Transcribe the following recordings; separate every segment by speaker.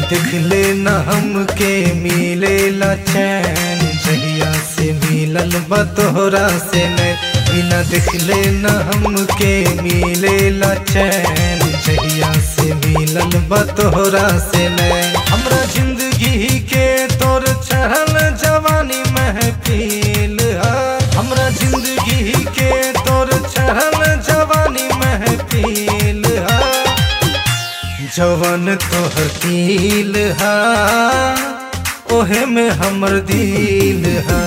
Speaker 1: दिखले न हमके मिलेला चैन, जहिया से मिलल बा तोहरा से नैन। बिना दिखले न हमके मिलेला चैन, जहिया से मिलल बा तोहरा से नैन। हमरा जिंदगी के तोर चढ़ल जवानी महफिल है, हमरा जिंदगी के तोर चढ़ल जवानी महफिल है। जवन तोहर दिल है ओहे में हमर दिल है,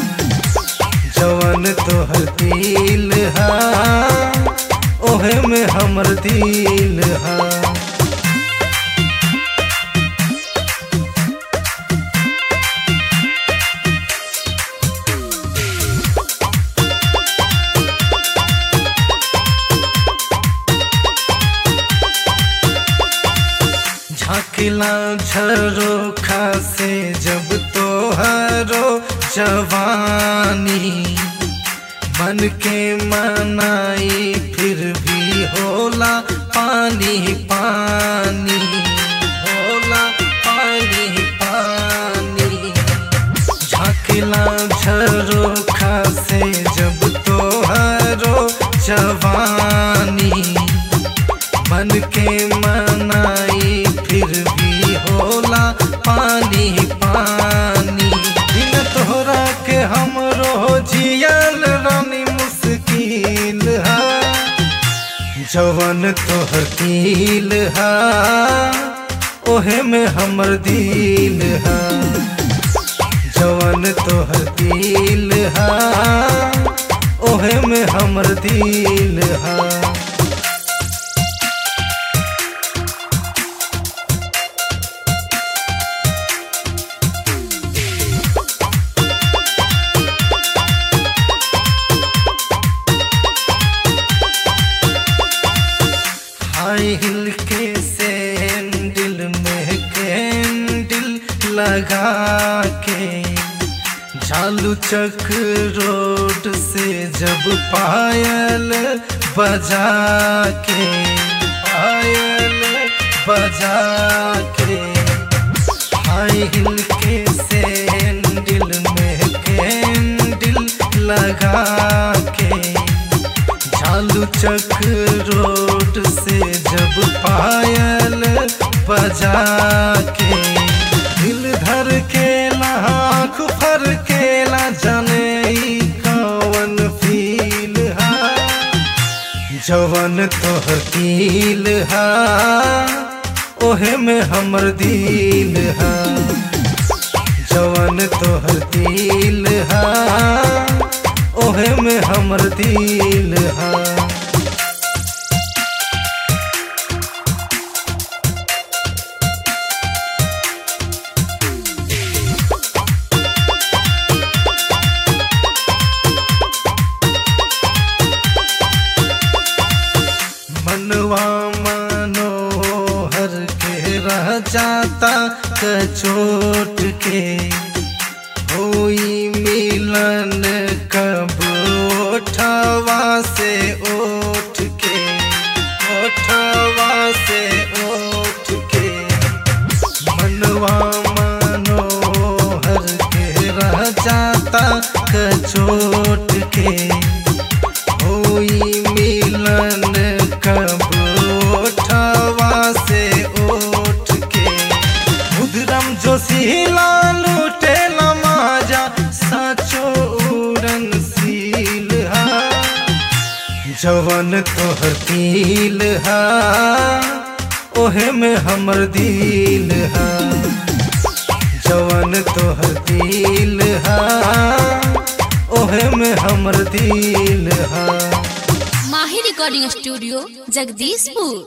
Speaker 1: जवन तोहर दिल है ओहे में हमर दिल है। झाँकिला झरोखा से जब तोहरो जवानी, मन के मनाई फिर भी होला पानी पानी, होला पानी पानी। झाँकिला झरोखा से जब तोहरो जवानी, मन के मनाई फिर भी होला पानी पानी। बिन तोहरा के हमरो जियल रानी मुश्किल है, जवन तोहर दिल है ओहे में हमर दिल है, जवन तोहर दिल है ओहे में हमर दिल है। हाई हिल के सैंडल में कैंडल लगा के, चालू चक रोड से जब पायल बजा के, पायल बजा के। हाई हिल के सैंडल में कैंडल लगा के, चालू चक रोड से जब पायल बजा के। दिल धर के आँख फर के ला जाने ई कौन फील है, जवन तोहर दिल है ओहे में हमर दिल है, जवन तोहर दिल है ओहे में हमर दिल है। मनवा मनोहर के रह जाता कचोट के, होई मिलन कब ओठवा से ओठ के, ओठवा से ओठ के। मनवा मनोहर के रह जाता कचोट के, होई मिलन कब ओठवा से ओठ के। उधरम जोशीला लुटेला माजा साचो उड़नशील है, जवन तोहर दिल है ओहे में हमर दिल है, जवन तोहर दिल है ओहे में हमर दिल है।
Speaker 2: माही रिकॉर्डिंग स्टूडियो जगदीशपुर।